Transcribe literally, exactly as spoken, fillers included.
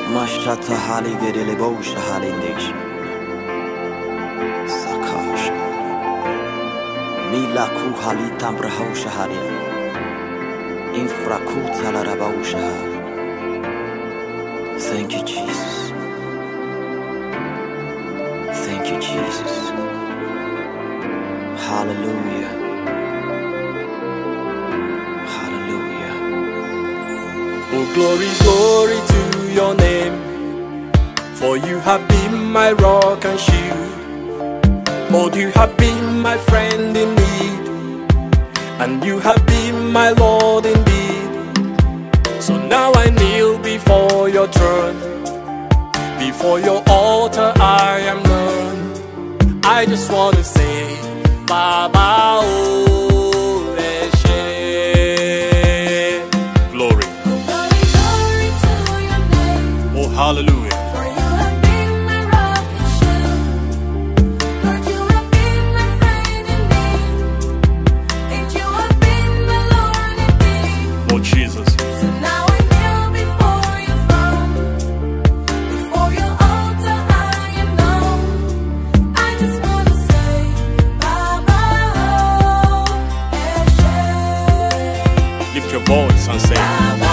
Mashata hali gedele bosha halindish. Sakasha. Mila ku hali tambrahosha halia. Infrakuta la rabosha. Thank you, Jesus. Thank you, Jesus. Hallelujah. Hallelujah. Oh, glory, glory to your name. For you have been my rock and shield. Lord, you have been my friend in need. And you have been my Lord indeed. So now I kneel before your throne. Before your altar I am known. I just want to say, Baba O Eshe. Glory. Oh, glory, glory to your name. Oh, hallelujah. For you have been my rock and shield. Lord, you have been my friend in need. And you have been my Lord indeed. Lord Jesus. So now I kneel before your throne. Before your altar I am known. I just want to say, Baba O Eshe. Lift your voice and say, Baba